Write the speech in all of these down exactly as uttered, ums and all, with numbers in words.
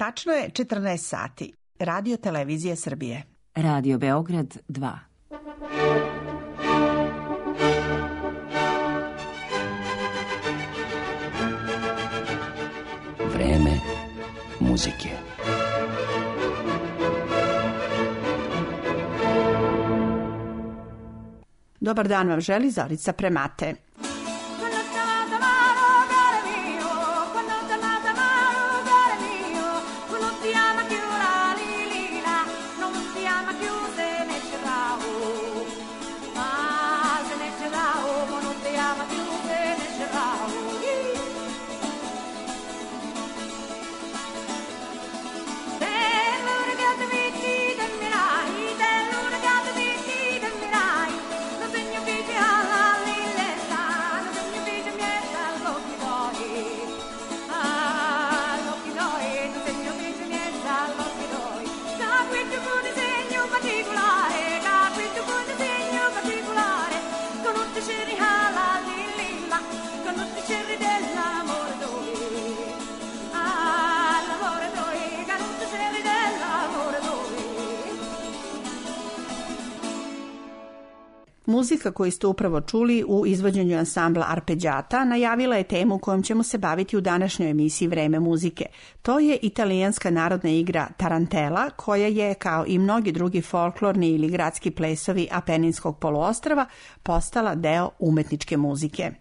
Tačno je četrnaest sati. Radio Televizija Srbije. Radio Beograd dva. Vreme muzike. Dobar dan vam želi Zorica Premate. Muzika koju ste upravo čuli u izvođenju ansambla Arpeggiata najavila je temu kojom ćemo se baviti u današnjoj emisiji Vreme muzike. To je italijanska narodna igra Tarantela, koja je, kao i mnogi drugi folklorni ili gradski plesovi Apeninskog poluostrva, postala deo umetničke muzike.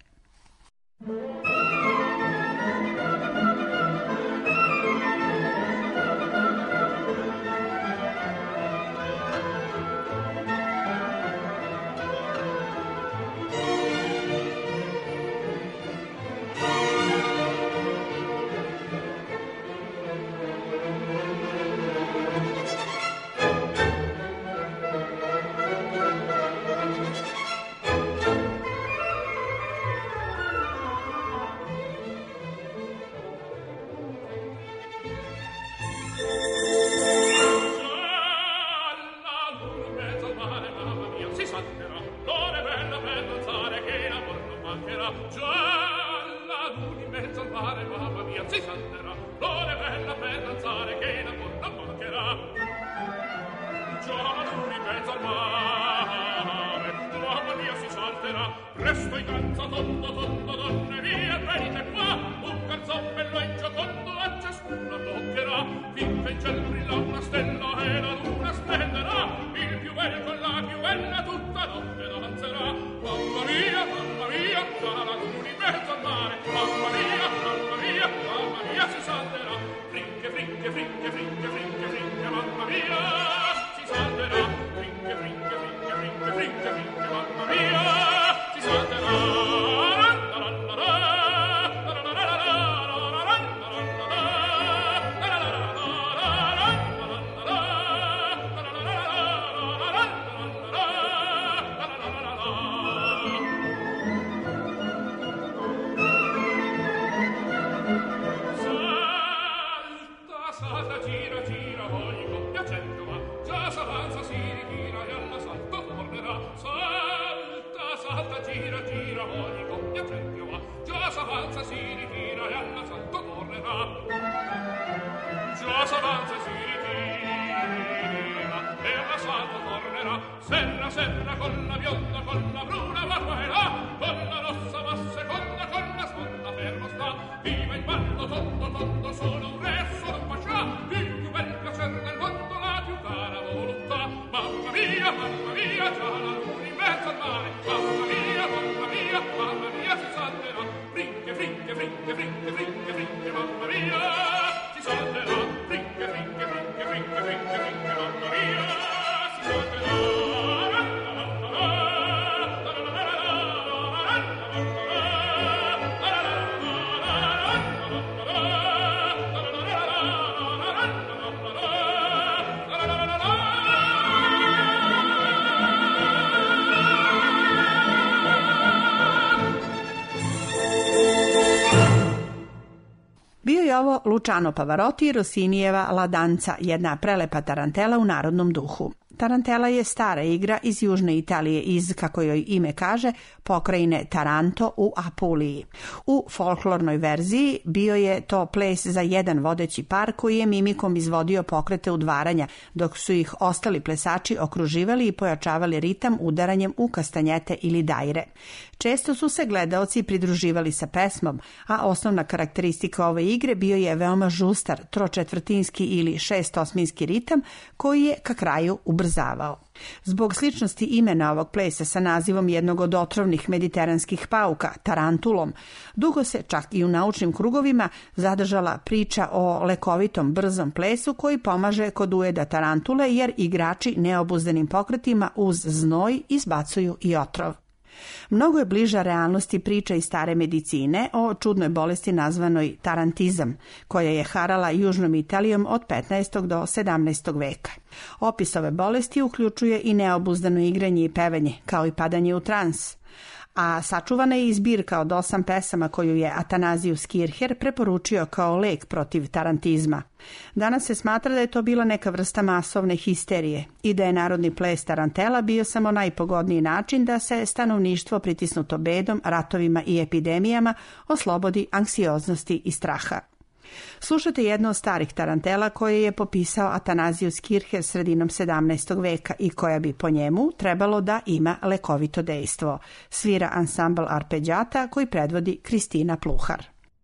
Ovo Luciano Pavarotti i Rossinijeva La danza, jedna prelepa tarantela u narodnom duhu. Tarantela je stara igra iz južne Italije iz, kako joj ime kaže, pokrajine Taranto u Apuliji. U folklornoj verziji bio je to ples za jedan vodeći par koji je mimikom izvodio pokrete udvaranja, dok su ih ostali plesači okruživali i pojačavali ritam udaranjem u kastanjete ili dajre. Često su se gledaoci pridruživali sa pesmom, a osnovna karakteristika ove igre bio je veoma žustar, tročetvrtinski ili šestosminski ritam koji je ka kraju ubrzavao. Zbog sličnosti imena ovog plesa sa nazivom jednog od otrovnih mediteranskih pauka, tarantulom, dugo se čak i u naučnim krugovima zadržala priča o lekovitom brzom plesu koji pomaže kod ujeda tarantule jer igrači neobuzdanim pokretima uz znoj izbacuju i otrov. Mnogo je bliža realnosti priča iz stare medicine o čudnoj bolesti nazvanoj tarantizam, koja je harala južnom Italijom od petnaestog do sedamnaestog veka. Opis ove bolesti uključuje i neobuzdano igranje i pevanje, kao i padanje u trans. A sačuvana je i zbirka od osam pesama koju je Athanasius Kircher preporučio kao lek protiv tarantizma. Danas se smatra da je to bila neka vrsta masovne histerije i da je narodni ples tarantela bio samo najpogodniji način da se stanovništvo pritisnuto bedom, ratovima i epidemijama oslobodi anksioznosti i straha. Slušate jedno od starih tarantela koje je popisao Athanasius Kircher sredinom sedamnaestog veka i koja bi po njemu trebalo da ima lekovito dejstvo. Svira ansambl arpeđata koji predvodi Kristina Pluhar.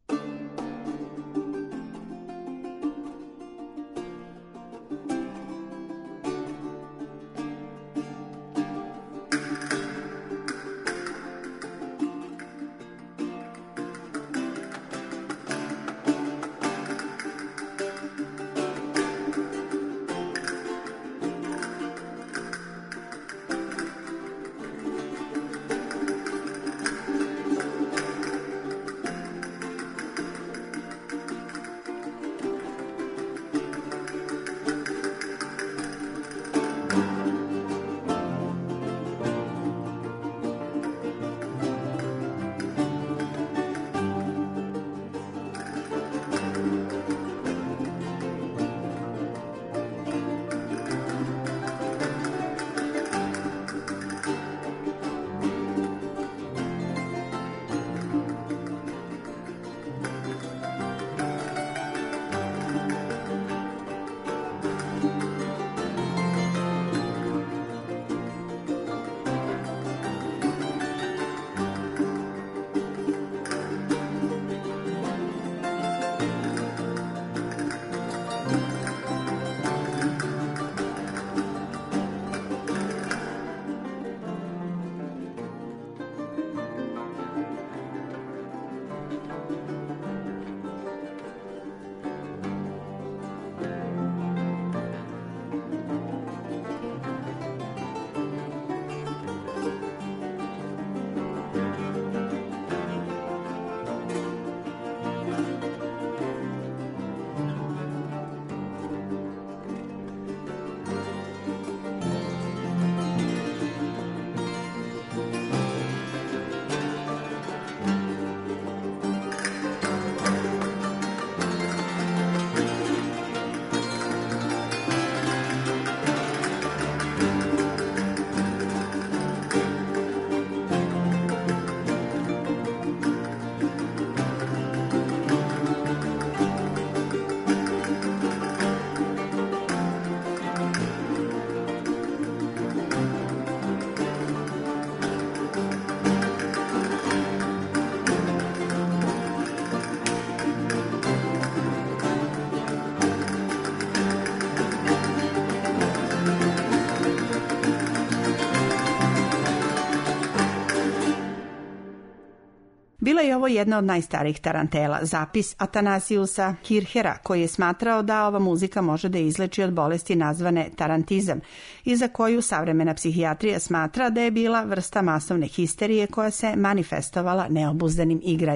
Bila je ovo jedna od najstarijih tarantela, zapis Athanasiusa Kirchera, koji je smatrao da ova muzika može da izleči od bolesti nazvane tarantizam i za koju savremena psihijatrija smatra da je bila vrsta masovne histerije koja se manifestovala neobuzdanim igranjem.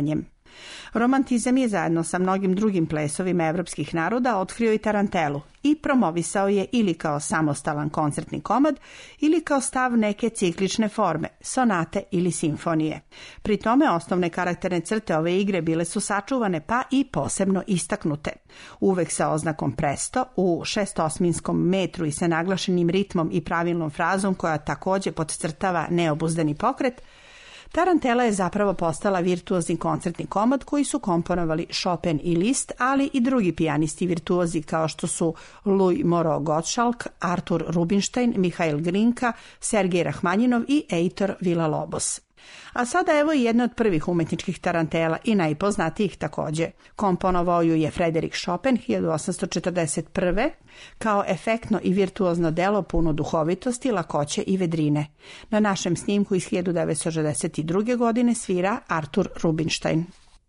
Romantizam je zajedno sa mnogim drugim plesovima evropskih naroda otkrio i tarantelu i promovisao je ili kao samostalan koncertni komad ili kao stav neke ciklične forme, sonate ili simfonije. Pri tome osnovne karakterne crte ove igre bile su sačuvane pa i posebno istaknute. Uvek sa oznakom presto, u šestosminskom metru i sa naglašenim ritmom i pravilnom frazom koja takođe podcrtava neobuzdani pokret, tarantela je zapravo postala virtuozni koncertni komad koji su komponovali Chopin i Liszt, ali i drugi pijanisti virtuozi kao što su Louis Moreau Gottschalk, Artur Rubinstein, Mihail Glinka, Sergej Rahmanjinov i Heitor Villa-Lobos. A sada evo i jedna od prvih umetničkih tarantela i najpoznatijih takođe. Komponovao ju je Frédéric Chopin hiljadu osamsto četrdeset prve kao efektno i virtuozno delo puno duhovitosti, lakoće i vedrine. Na našem snimku iz hiljadu devetsto šezdeset druge. godine svira Artur Rubinstein.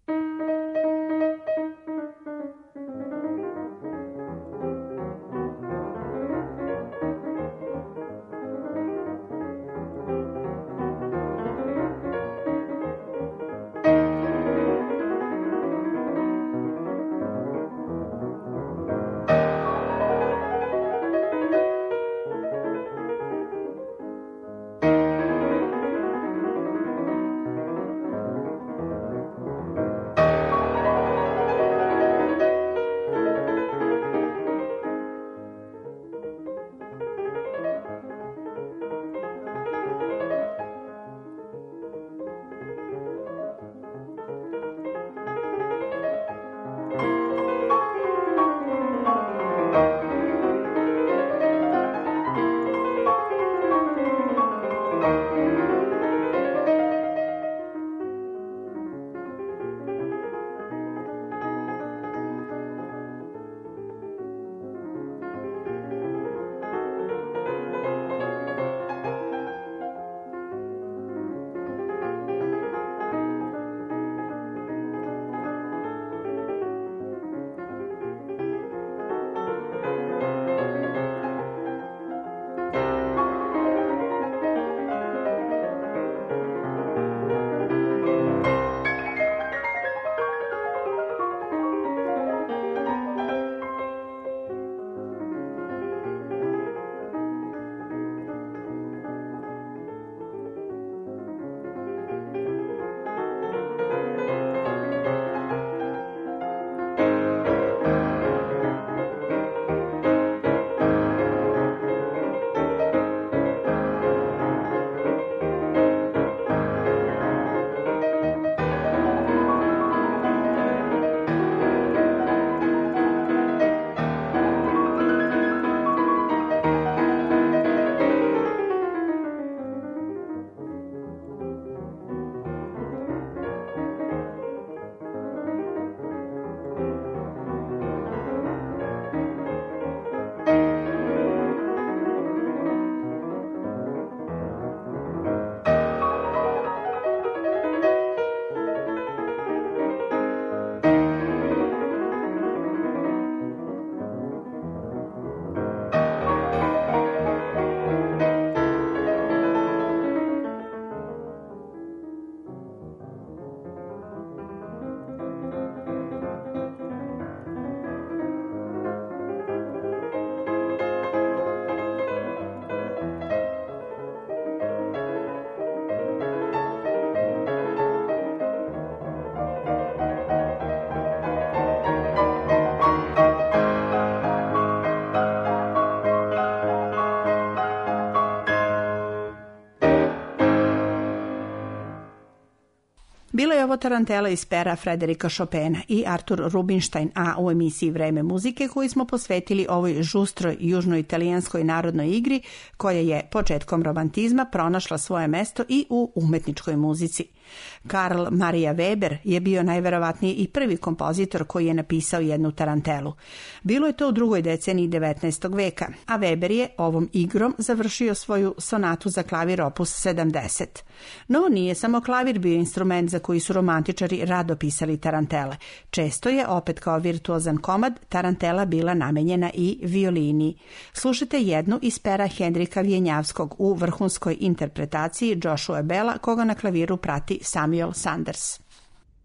Bila je ovo tarantela iz pera Frédérica Chopina i Artur Rubinstein, a u emisiji Vreme muzike koju smo posvetili ovoj žustroj južnoitalijanskoj narodnoj igri koja je početkom romantizma pronašla svoje mesto i u umetničkoj muzici. Karl Maria Weber je bio najverovatniji i prvi kompozitor koji je napisao jednu tarantelu. Bilo je to u drugoj deceniji devetnaestog veka, a Weber je ovom igrom završio svoju sonatu za klavir opus sedamdeset. No, nije samo klavir bio instrument za koji su romantičari rado pisali tarantele. Često je, opet kao virtuozan komad, tarantela bila namenjena i violini. Slušajte jednu iz pera Henrika Vjenjavskog u vrhunskoj interpretaciji Joshua Bella, koga na klaviru prati Samuel Sanders.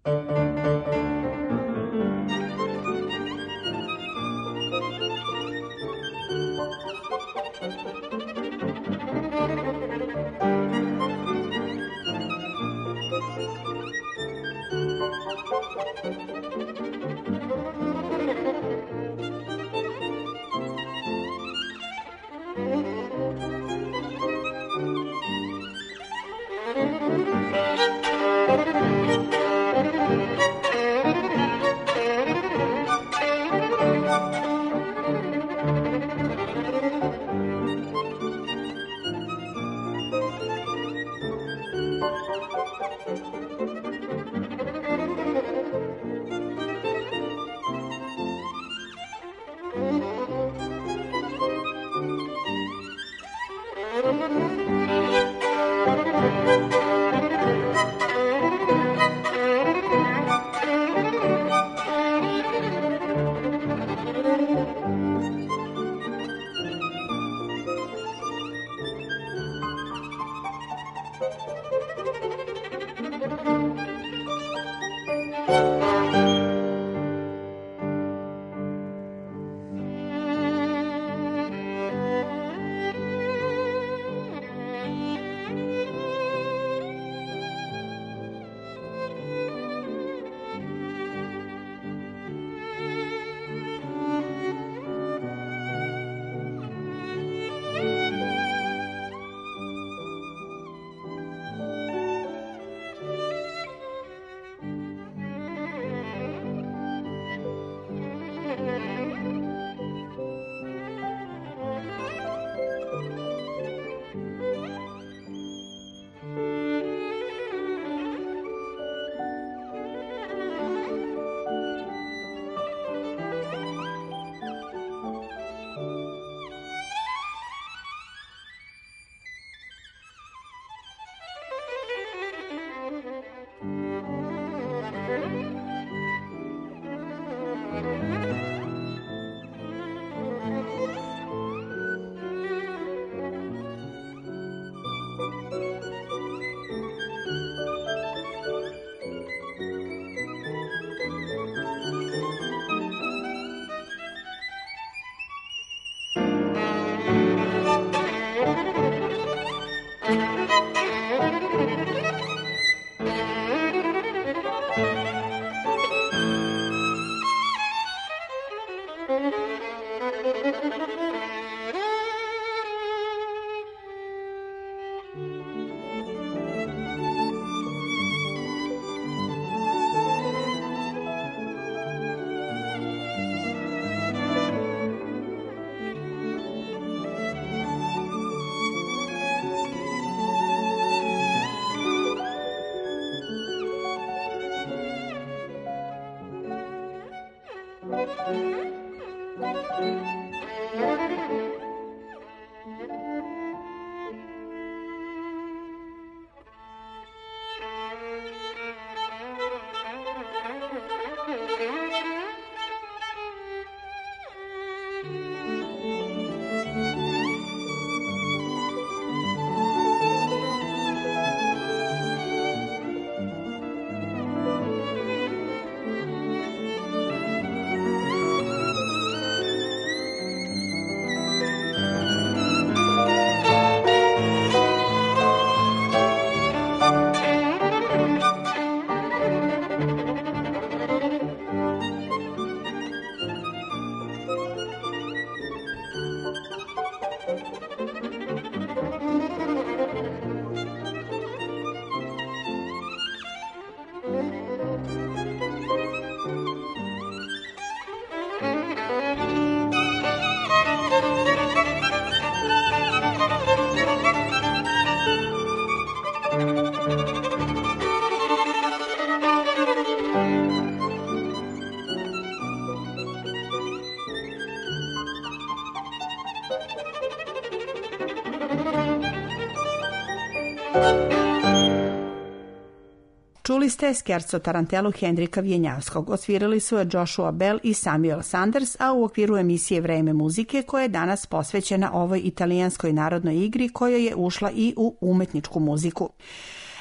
Čuli ste skerco Tarantelu Henrika Vjenjavskog. Osvirali su je Joshua Bell i Samuel Sanders, a u okviru emisije Vreme muzike koja je danas posvećena ovoj italijanskoj narodnoj igri koja je ušla i u umetničku muziku.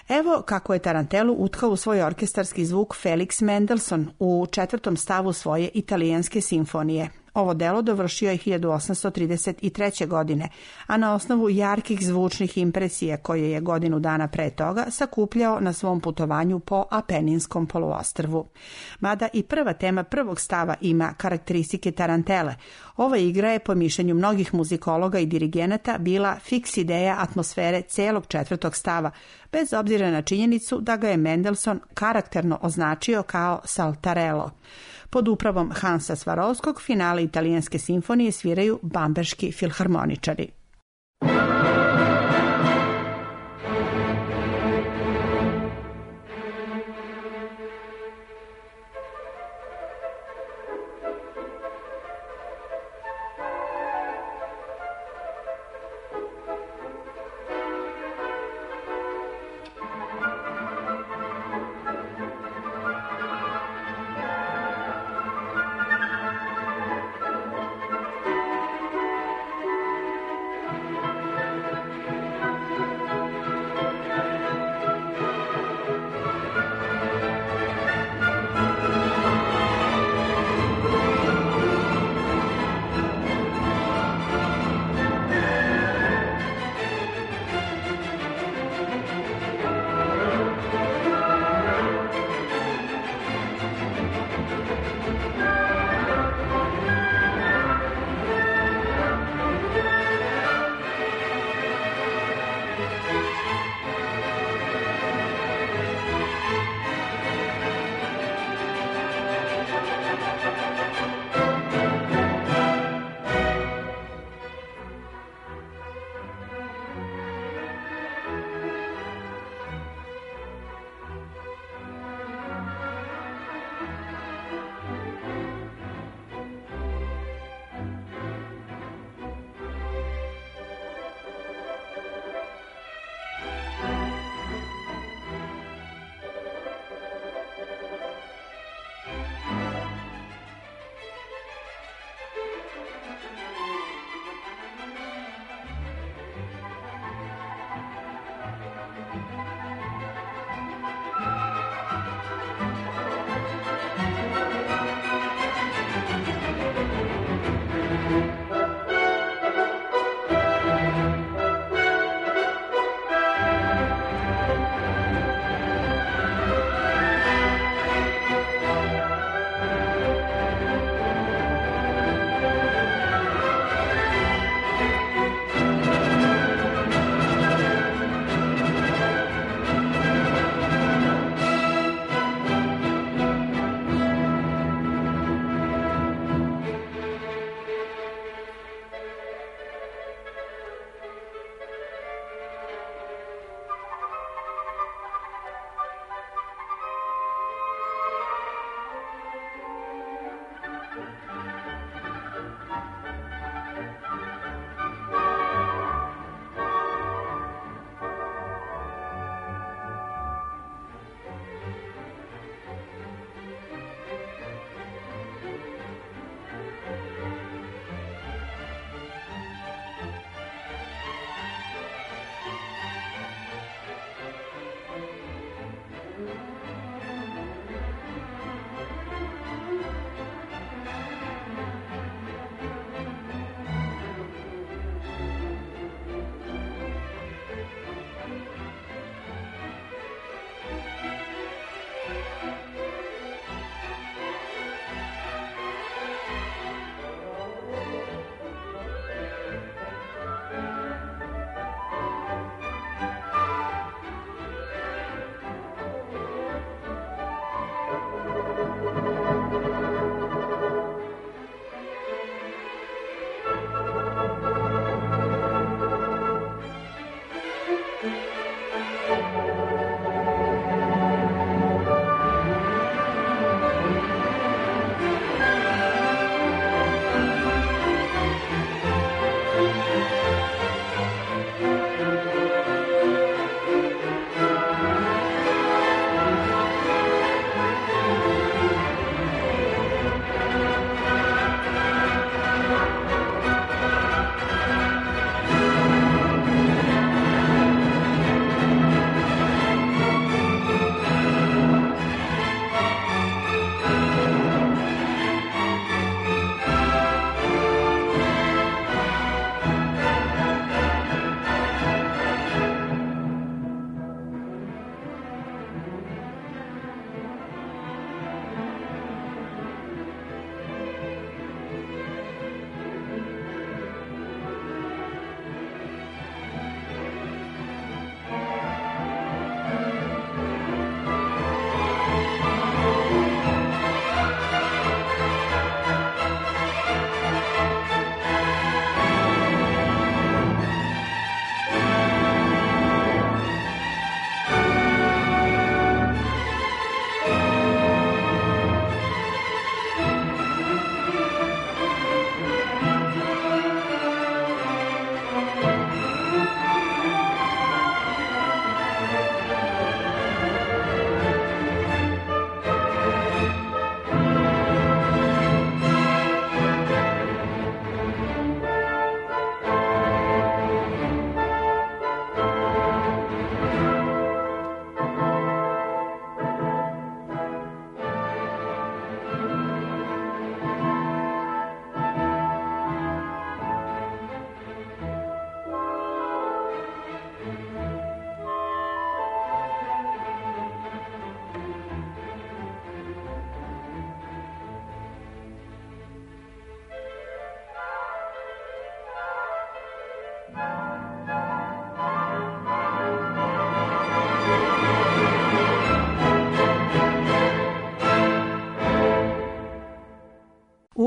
Evo kako je Tarantelu utkao u svoj orkestarski zvuk Felix Mendelssohn u četvrtom stavu svoje italijanske simfonije. Ovo delo dovršio je hiljadu osamsto trideset treće. godine, a na osnovu jarkih zvučnih impresija koje je godinu dana pre toga sakupljao na svom putovanju po Apeninskom poluostrvu. Mada i prva tema prvog stava ima karakteristike Tarantele, ova igra je po mišljenju mnogih muzikologa i dirigenata bila fiks ideja atmosfere celog četvrtog stava, bez obzira na činjenicu da ga je Mendelssohn karakterno označio kao Saltarello. Pod upravom Hansa Swarovskog finale italijanske simfonije sviraju bamberški filharmoničari.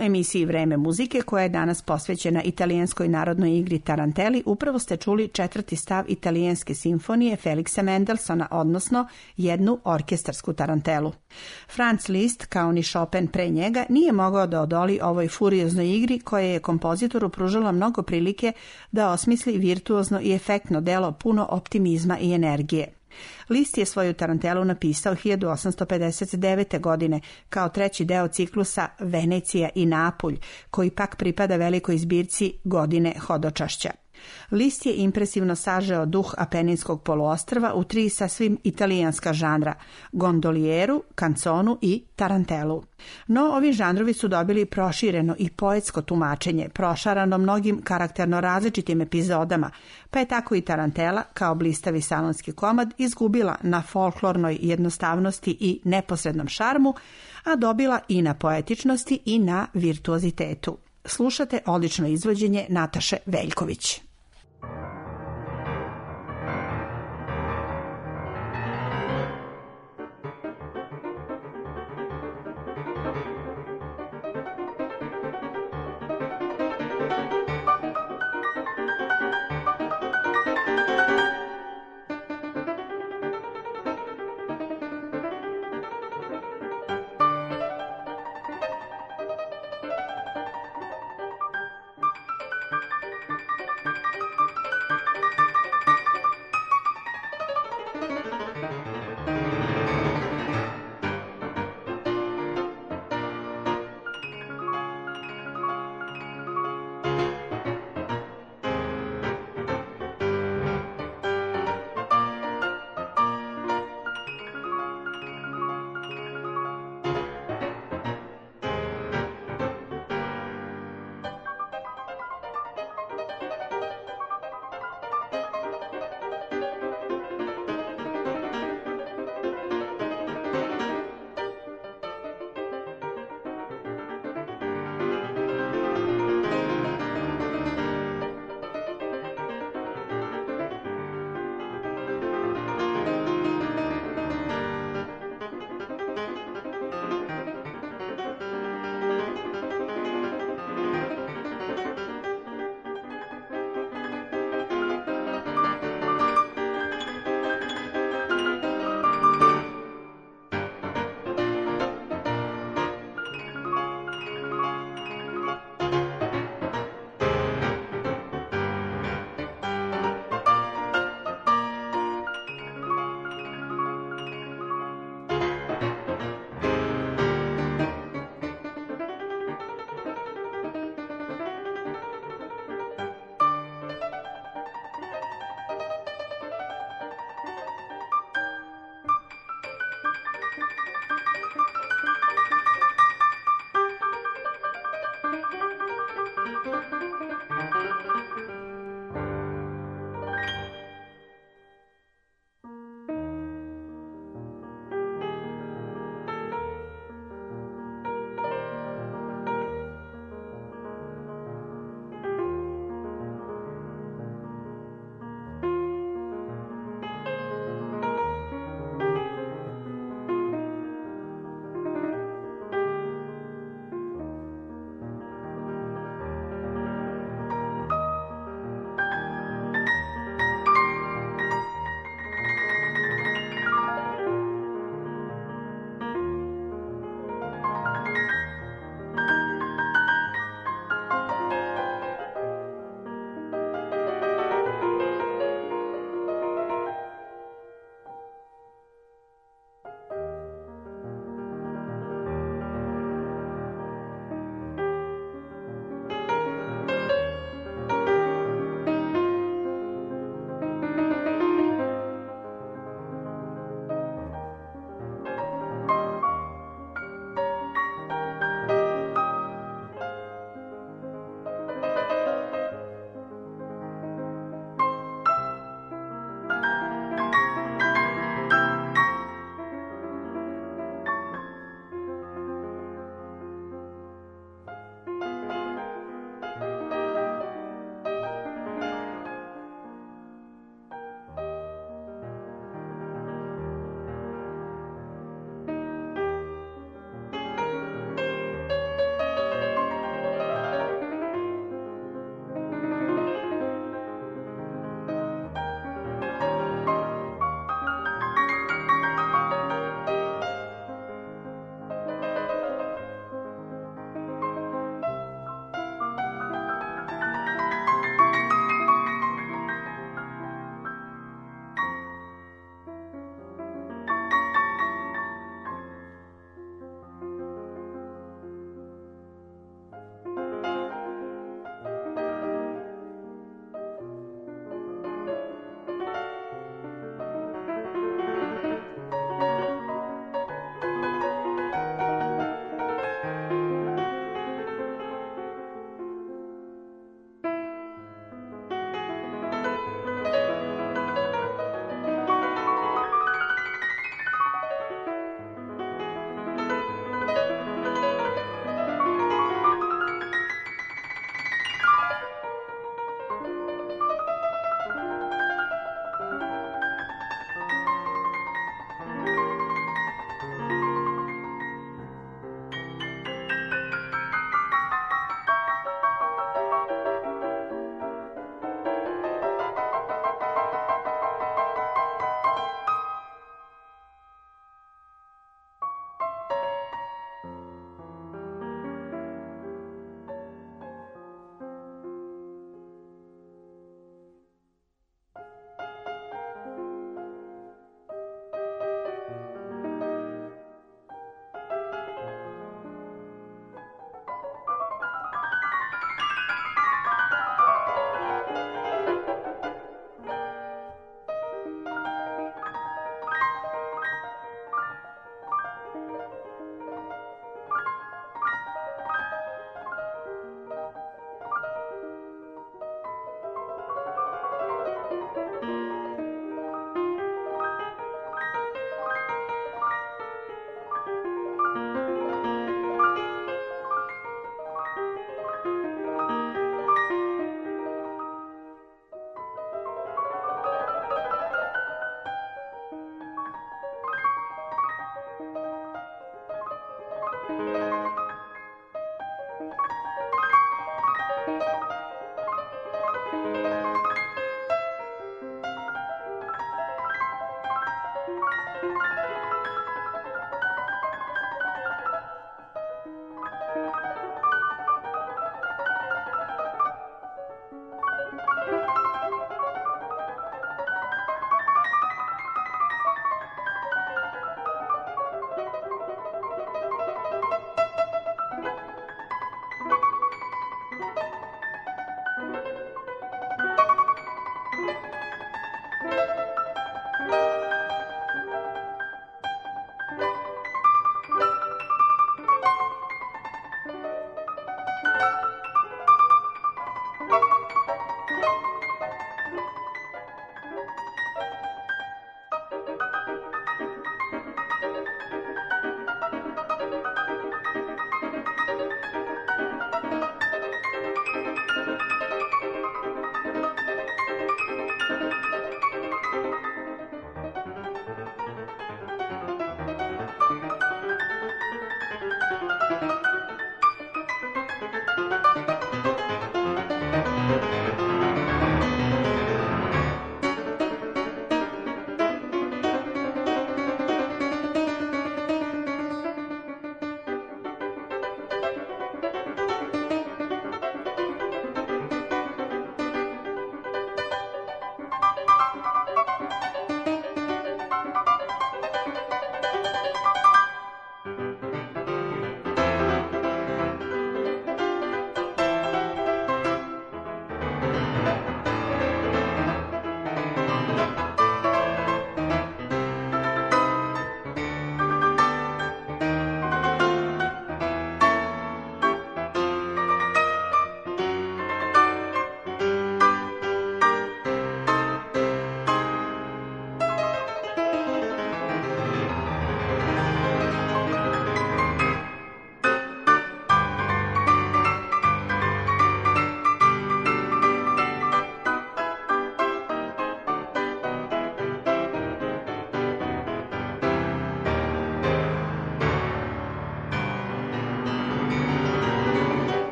emisiji Vreme muzike, koja je danas posvećena italijanskoj narodnoj igri taranteli, upravo ste čuli četvrti stav italijanske simfonije Feliksa Mendelsona, odnosno jednu orkestarsku tarantelu. Franz Liszt, kao ni Chopin pre njega, nije mogao da odoli ovoj furioznoj igri koja je kompozitoru pružala mnogo prilike da osmisli virtuozno i efektno delo puno optimizma i energije. Liszt je svoju tarantelu napisao hiljadu osamsto pedeset devete. godine kao treći deo ciklusa Venecija i Napulj, koji pak pripada velikoj zbirci Godine hodočašća. Liszt je impresivno sažeo duh Apeninskog poluostrva u tri sasvim italijanska žanra: gondolijeru, kanconu i tarantelu. No, ovi žanrovi su dobili prošireno i poetsko tumačenje, prošarano mnogim karakterno različitim epizodama, pa je tako i tarantela, kao blistavi salonski komad, izgubila na folklornoj jednostavnosti i neposrednom šarmu, a dobila i na poetičnosti i na virtuozitetu. Slušate odlično izvođenje Nataše Veljković.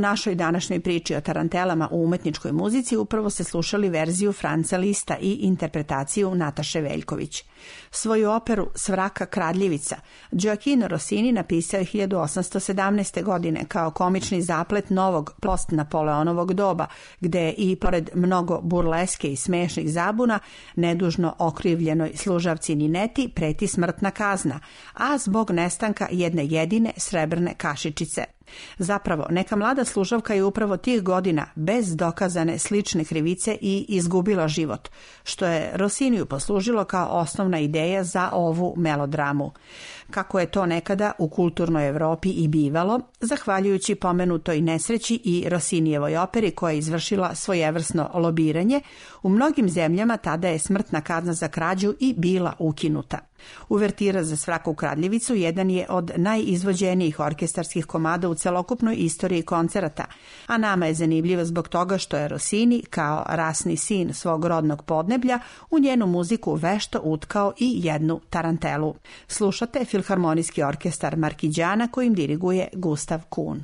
našoj današnjoj priči o tarantelama u umetničkoj muzici upravo ste slušali verziju Franca Lista i interpretaciju Nataše Veljković. Svoju operu Svraka kradljivica Gioachino Rossini napisao je hiljadu osamsto sedamnaeste. godine kao komični zaplet novog post-Napoleonovog doba, gde i pored mnogo burleske i smešnih zabuna nedužno okrivljenoj služavci Nineti preti smrtna kazna, a zbog nestanka jedne jedine srebrne kašičice. Zapravo, neka mlada služavka je upravo tih godina bez dokazane slične krivice i izgubila život, što je Rossiniju poslužilo kao osnovna ideja za ovu melodramu. Kako je to nekada u kulturnoj Evropi i bivalo, zahvaljujući pomenutoj nesreći i Rossinijevoj operi koja je izvršila svojevrsno lobiranje, u mnogim zemljama tada je smrtna kazna za krađu i bila ukinuta. Uvertira za Svraka kradljivicu jedan je od najizvođenijih orkestarskih komada u celokupnoj istoriji koncerata, a nama je zanimljivo zbog toga što je Rossini, kao rasni sin svog rodnog podneblja, u njenu muziku vešto utkao i jednu tarantelu. Slušate Filharmonijski orkestar Markiđana kojim diriguje Gustav Kuhn.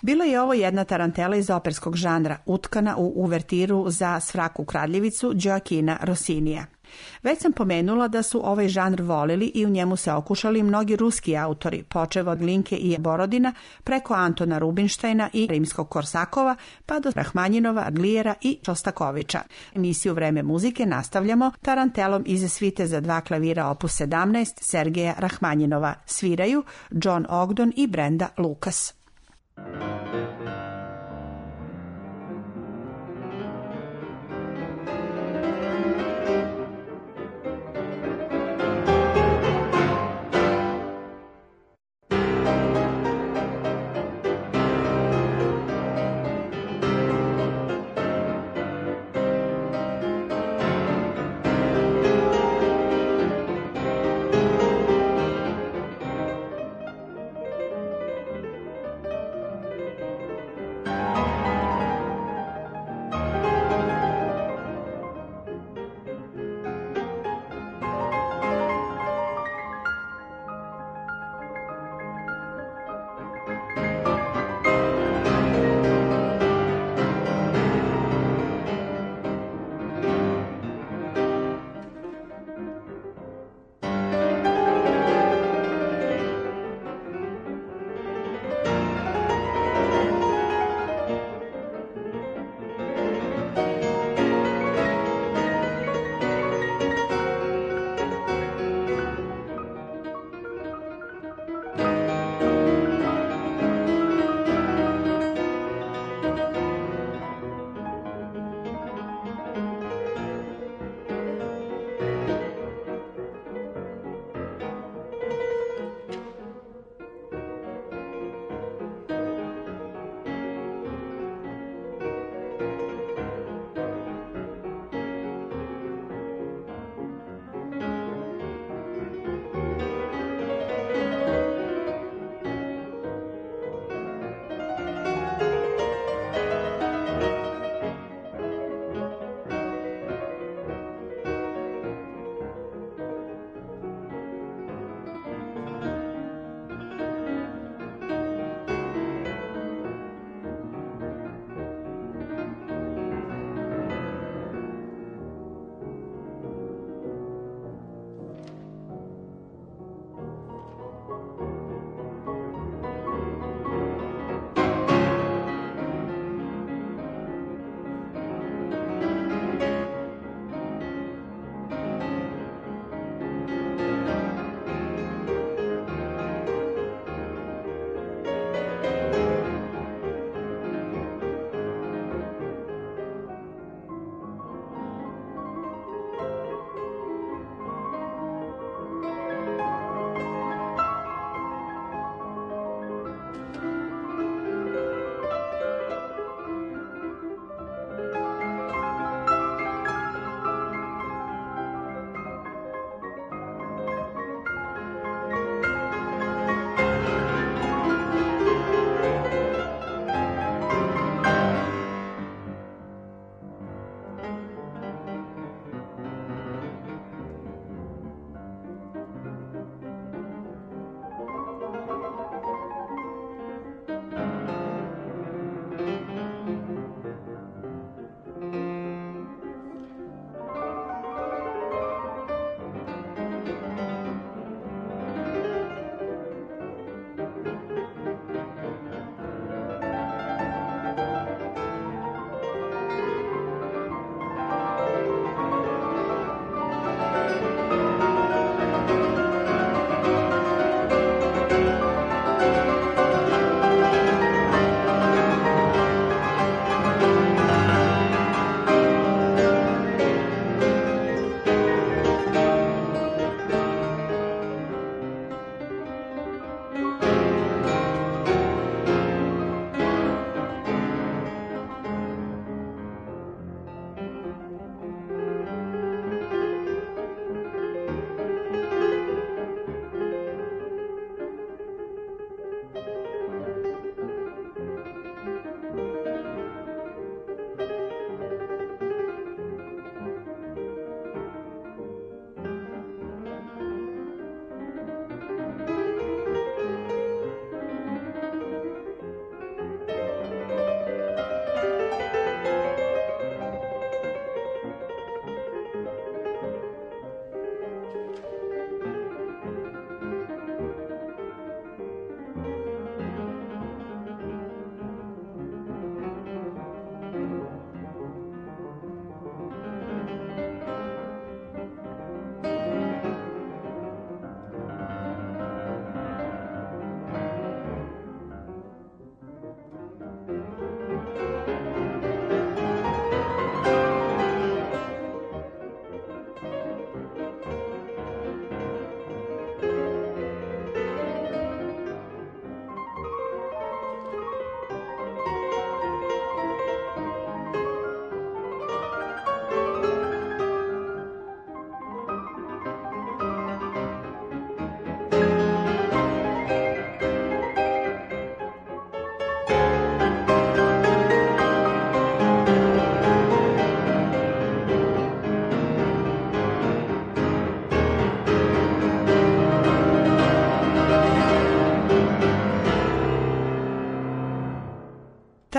Bila je ovo jedna tarantela iz operskog žanra, utkana u uvertiru za Svraku kradljivicu Gioachina Rossinija. Već sam pomenula da su ovaj žanr volili i u njemu se okušali mnogi ruski autori, počev od Glinke i Borodina, preko Antona Rubinštajna i Rimskog Korsakova, pa do Rahmanjinova, Adlijera i Šostakovića. Emisiju Vreme muzike nastavljamo tarantelom iz svite za dva klavira opus sedamnaest Sergeja Rahmanjinova. Sviraju John Ogdon i Brenda Lucas.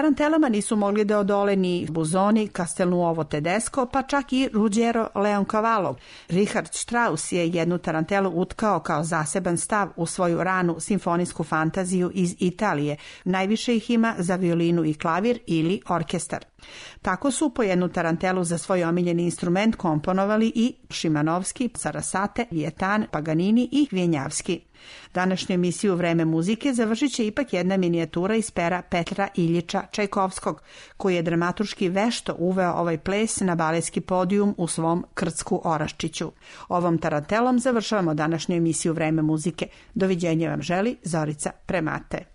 Tarantelama nisu mogli da odole ni Busoni, Castelnuovo Tedesco, pa čak i Ruggiero Leoncavallo. Richard Strauss je jednu tarantelu utkao kao zaseban stav u svoju ranu simfonijsku fantaziju iz Italije. Najviše ih ima za violinu i klavir ili orkestar. Tako su po jednu tarantelu za svoj omiljeni instrument komponovali i Šimanovski, Sarasate, Vjetan, Paganini i Vjenjavski. Današnju emisiju Vreme muzike završit će ipak jedna minijatura iz pera Petra Iljiča Čajkovskog, koji je dramaturški vešto uveo ovaj ples na baletski podijum u svom Krcku Oraščiću. Ovom tarantelom završavamo današnju emisiju Vreme muzike. Doviđenja vam želi Zorica Premate.